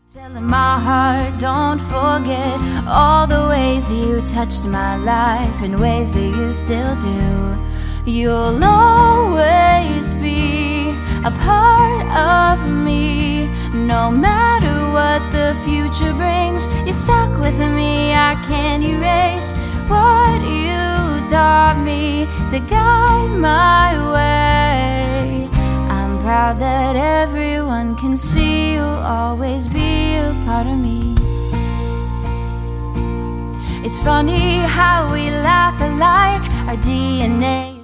Telling my heart, don't forget all the ways you touched my life in ways that you still do. You'll always be a part of me, no matter what the future brings. You're stuck with me, I can't erase what you taught me to guide my way. I'm proud that everyone can see you'll always be a part of me. It's funny how we laugh alike, our DNA